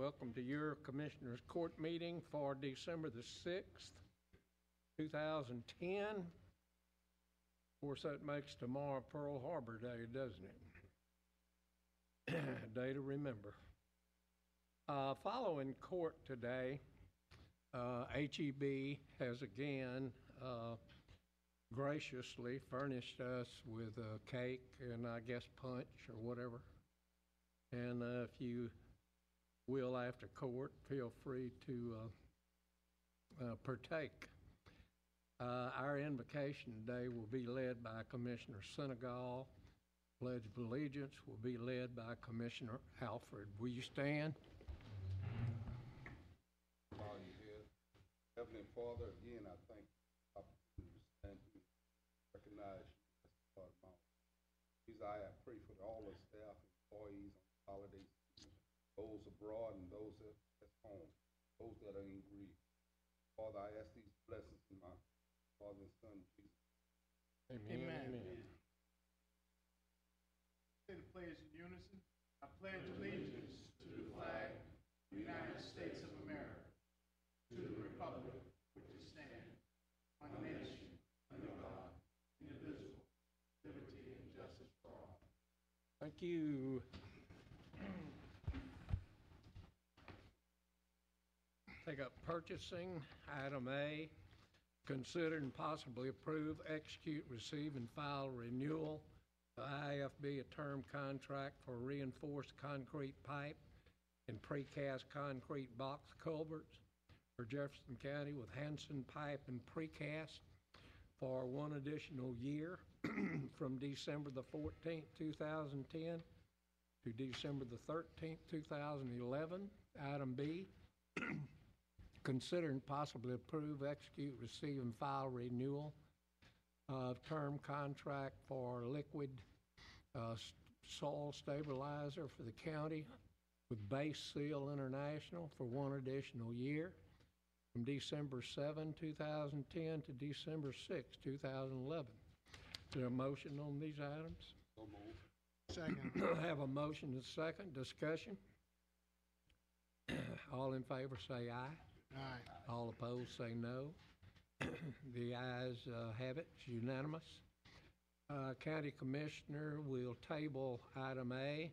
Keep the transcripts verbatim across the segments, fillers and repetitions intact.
Welcome to your Commissioners Court meeting for December the sixth, two thousand ten. Of course, that makes tomorrow Pearl Harbor Day, doesn't it? Day to remember. Uh, following court today, uh, H E B has again uh, graciously furnished us with a cake and I guess punch or whatever. And uh, if you will, after court, feel free to uh, uh, partake. Uh, our invocation today will be led by Commissioner Senegal. Pledge of Allegiance will be led by Commissioner Alfred. Will you stand? Bow your head. Heavenly Father, again, I thank you for the opportunity to stand here, recognize you as God of my life. Please, I pray for all the staff, employees on the holidays, those abroad and those at home, those that are in grief. Father, I ask these blessings in my Father and Son, Jesus. Amen. Amen. Amen. Say the pledge in unison. I pledge allegiance to the flag of the United States of America, to the republic which stands one nation, under God, indivisible, liberty and justice for all. Thank you. Take up purchasing, item A, consider and possibly approve, execute, receive, and file renewal of I F B, a term contract for reinforced concrete pipe and precast concrete box culverts for Jefferson County with Hanson Pipe and Precast for one additional year from December the fourteenth, two thousand ten to December the thirteenth, two thousand eleven. Item B, consider and possibly approve, execute, receive, and file renewal of term contract for liquid uh, soil stabilizer for the county with Base Seal International for one additional year from December seventh, two thousand ten to December sixth, two thousand eleven. Is there a motion on these items? So moved. Second. I have a motion and a second. Discussion. All in favor say aye. Aye. All opposed say no. The ayes uh, have it. It's unanimous. Uh, County Commissioner will table item A.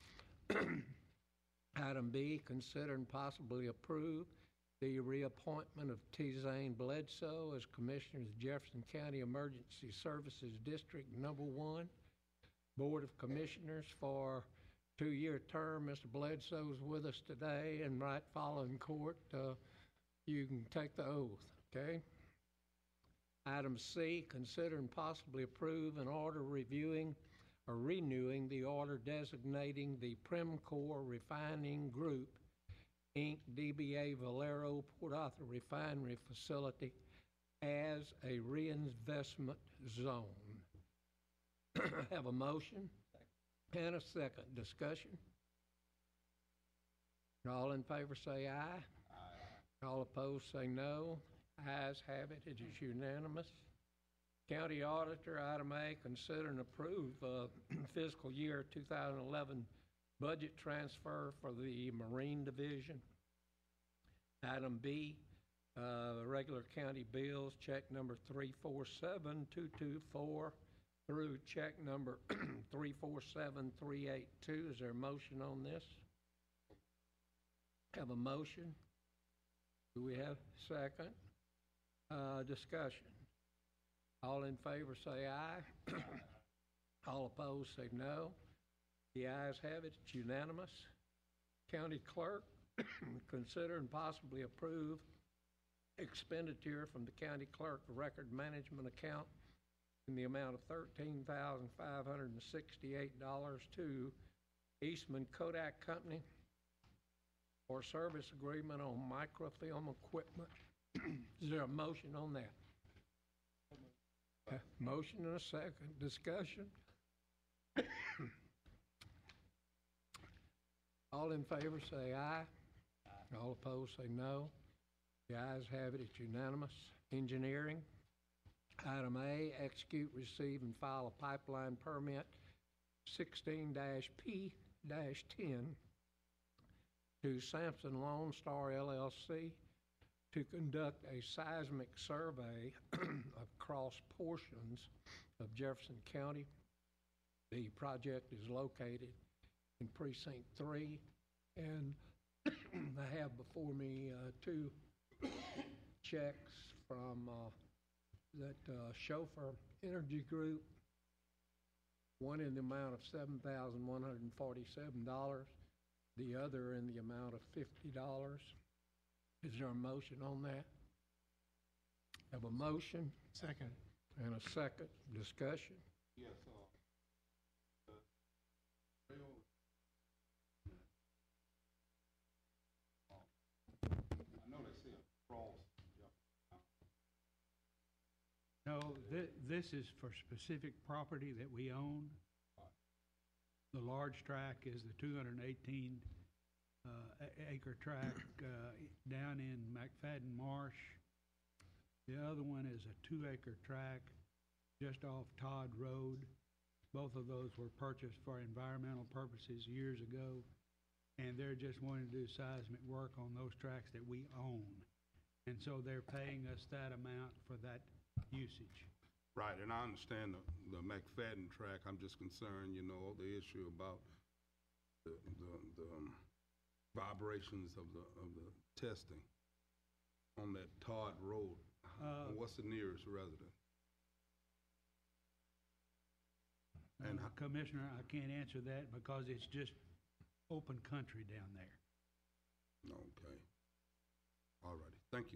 Item B, consider and possibly approve the reappointment of T. Zane Bledsoe as Commissioner of Jefferson County Emergency Services District Number One Board of Commissioners for two-year term. Mister Bledsoe is with us today, and right following court, uh, you can take the oath, okay? Item C, consider and possibly approve an order reviewing or renewing the order designating the Premcor Refining Group, Incorporated, D B A Valero Port Arthur Refinery Facility as a reinvestment zone. Have a motion and a second. Discussion. All in favor say aye. Aye. All opposed say no. Ayes have it. It is unanimous. County Auditor, item A, consider and approve uh, fiscal year two thousand eleven budget transfer for the Marine Division. Item B, uh, regular county bills, check number three four seven two two four through check number three four seven three eight two. Is there a motion on this? Have a motion? Do we have a second? Uh, discussion. All in favor say aye. All opposed say no. The ayes have it. It's unanimous. County Clerk, consider and possibly approve expenditure from the County Clerk Record Management Account in the amount of thirteen thousand five hundred sixty-eight dollars to Eastman Kodak Company for service agreement on microfilm equipment. Is there a motion on that? Uh, motion and a second. Discussion. All in favor say aye. Aye. All opposed say no. The ayes have it. It's unanimous. Engineering. Item A, execute, receive, and file a pipeline permit sixteen P ten to Sampson Lone Star L L C to conduct a seismic survey across portions of Jefferson County. The project is located in Precinct Three, and I have before me uh, two checks from uh, that uh, Chauffeur Energy Group, one in the amount of seven thousand one hundred forty-seven dollars, the other in the amount of fifty dollars. Is there a motion on that? Have a motion Second. and a second. Discussion. Yes, uh, the rail, I know they say across Jefferson. No, thi- this is for specific property that we own. The large tract is the two hundred eighteen uh, a- acre tract uh, down in McFadden Marsh. The other one is a two acre tract just off Todd Road. Both of those were purchased for environmental purposes years ago, and they're just wanting to do seismic work on those tracts that we own. And so they're paying us that amount for that usage. Right, and I understand the, the McFadden track. I'm just concerned, you know, the issue about the, the, the um, vibrations of the, of the testing on that Todd Road. Uh, What's the nearest resident? And Uh, Commissioner, I can't answer that because it's just open country down there. Okay. All righty, thank you.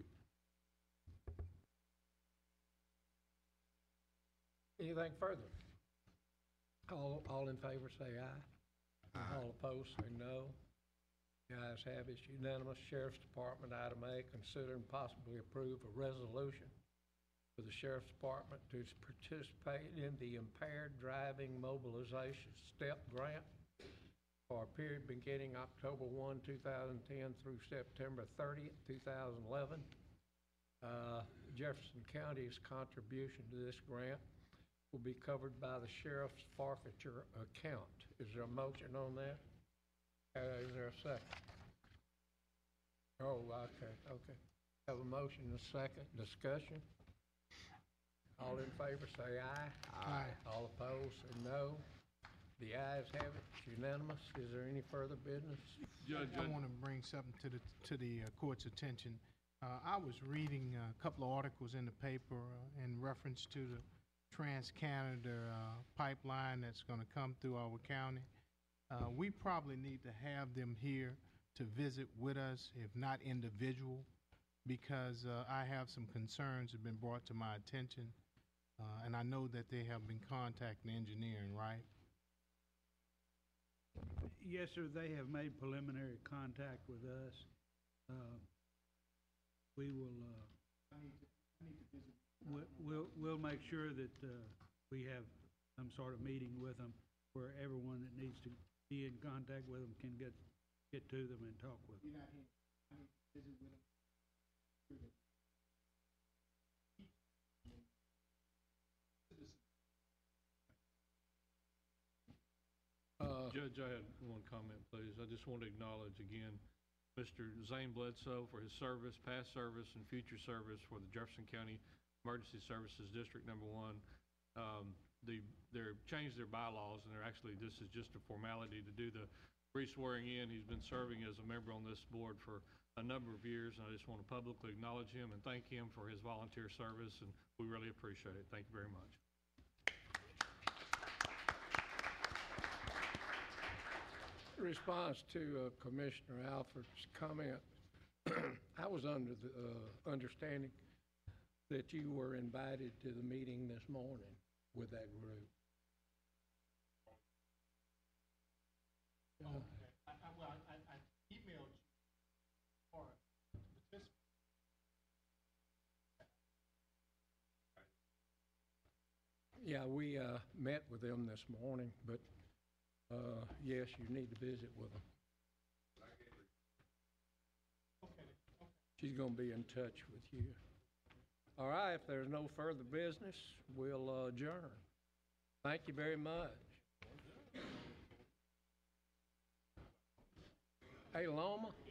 Anything further? All, all in favor say aye. Aye. All opposed say no. The ayes have it, it's unanimous. Sheriff's Department, item A, consider and possibly approve a resolution for the Sheriff's Department to participate in the Impaired Driving Mobilization STEP Grant for a period beginning October first, two thousand ten through September thirtieth, two thousand eleven. Uh, Jefferson County's contribution to this grant will be covered by the sheriff's forfeiture account. Is there a motion on that? Uh, is there a second? Oh, okay, okay. Have a motion and a second. Discussion? All in favor say aye. Aye. All opposed say no. The ayes have it. It's unanimous. Is there any further business? Judge, I I- want to bring something to the, to the uh, court's attention. Uh, I was reading a couple of articles in the paper uh, in reference to the Trans-Canada uh, pipeline that's going to come through our county. Uh, we probably need to have them here to visit with us, if not individual, because uh, I have some concerns that have been brought to my attention, uh, and I know that they have been contacting engineering, right? Yes, sir, they have made preliminary contact with us. Uh, We will, uh, we- we'll, we'll make sure that uh, we have some sort of meeting with them where everyone that needs to be in contact with them can get, get to them and talk with them. Uh, Judge, I had one comment, please. I just want to acknowledge again Mister Zane Bledsoe for his service, past service, and future service for the Jefferson County Emergency Services District Number One. Um, the, they're changed their bylaws, and they're actually, this is just a formality to do the re-swearing in. He's been serving as a member on this board for a number of years, and I just want to publicly acknowledge him and thank him for his volunteer service, and we really appreciate it. Thank you very much. Response to uh, Commissioner Alford's comment, I was under the uh, understanding that you were invited to the meeting this morning with that group. Oh, I, I, well, I, I emailed you for participants. Yeah, we uh, met with them this morning, but uh, yes, you need to visit with them. She's going to be in touch with you. All right, if there's no further business, we'll uh, adjourn. Thank you very much. Hey, Loma,